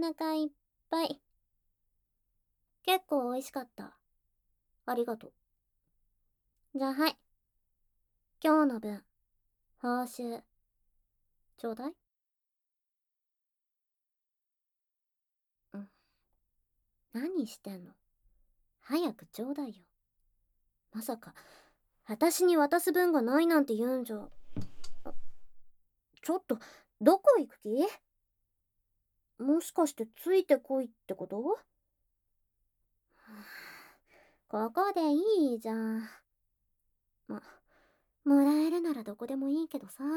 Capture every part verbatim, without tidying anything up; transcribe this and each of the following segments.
お腹いっぱい。結構美味しかった。ありがとう。じゃあはい。今日の分、報酬、ちょうだい。うん。何してんの？早くちょうだいよ。まさか、私に渡す分がないなんて言うんじゃ。ちょっと、どこ行く気？もしかしてついてこいってこと？ここでいいじゃん。ま、もらえるならどこでもいいけどさ。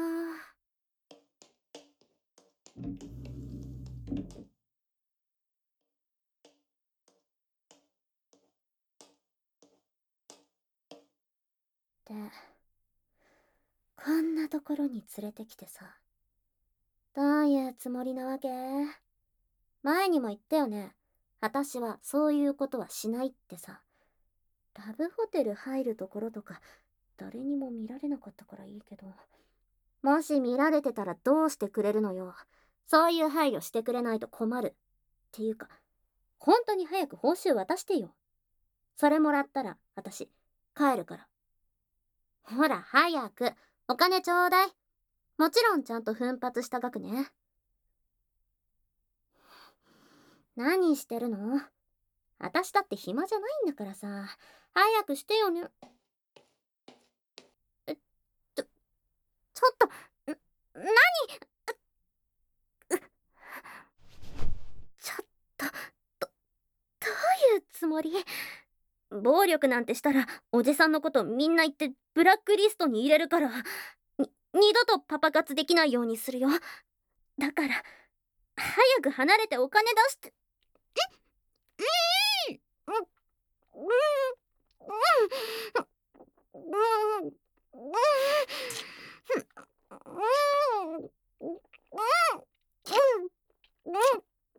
で、こんなところに連れてきてさ。どういうつもりなわけ？前にも言ったよね。私はそういうことはしないってさ。ラブホテル入るところとか、誰にも見られなかったからいいけど。もし見られてたらどうしてくれるのよ。そういう配慮してくれないと困る。っていうか、本当に早く報酬渡してよ。それもらったら、私、帰るから。ほら、早く。お金ちょうだい。もちろんちゃんと奮発した額ね。何してるの？私だって暇じゃないんだからさ。早くしてよね。え、ちょ、ちょっと、ん、何？ちょっと、ど、どういうつもり？暴力なんてしたら、おじさんのことみんな言ってブラックリストに入れるから、に、二度とパパ活できないようにするよ。だから、早く離れてお金出して。え、うん、うん、うん、うん、うん、うん、うん、うん、うん、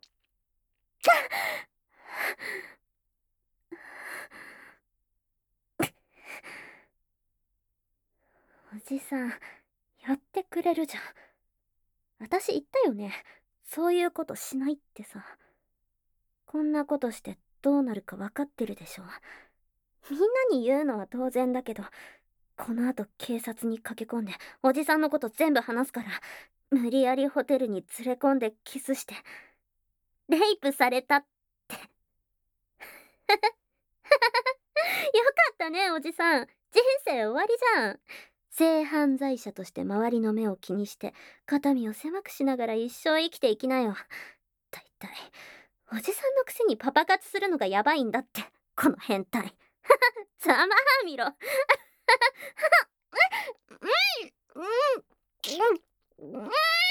おじさん、やってくれるじゃん。私言ったよね。そういうことしないってさ。こんなことしてどうなるか分かってるでしょ。みんなに言うのは当然だけど、この後警察に駆け込んでおじさんのこと全部話すから、無理やりホテルに連れ込んでキスしてレイプされたって。よかったね、おじさん。人生終わりじゃん。性犯罪者として周りの目を気にして肩身を狭くしながら一生生きていきなよ。だいたいおじさんのくせにパパ活するのがヤバいんだって、この変態。ざまあみろ。うん、うん、うん、うん、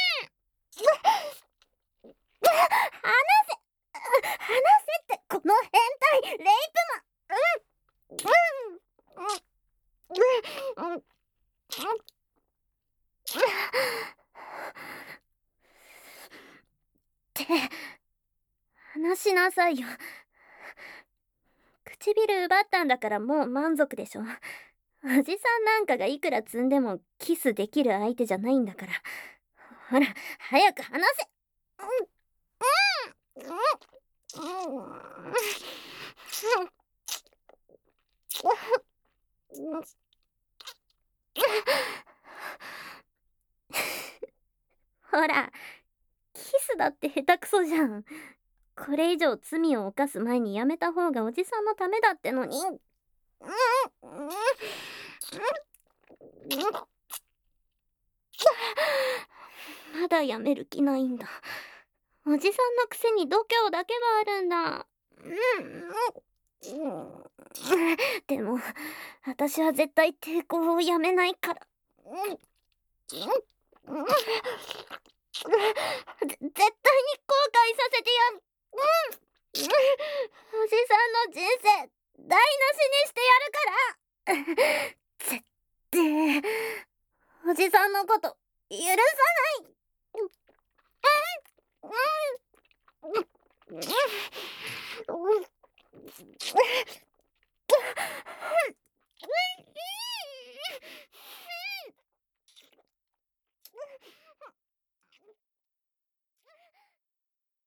離せ、離せって、この変態、レイプマン。うん、うん、うん、うん、うん、って話しなさいよ。唇奪ったんだからもう満足でしょ。おじさんなんかがいくら積んでもキスできる相手じゃないんだから。ほら、早く話せ。うん、うん、うん、うん、ほら、キスだって下手くそじゃん。これ以上罪を犯す前にやめた方がおじさんのためだってのに。うん、うん、うん、まだやめる気ないんだ。おじさんのくせに度胸だけはあるんだ。うん、うん、でも、私は絶対抵抗をやめないから。うん、うん、うん、ぜ絶対に後悔させてやる。うん、おじさんの人生台無しにしてやるから。絶対おじさんのこと許さない。うん、うん、うん、うん、うん、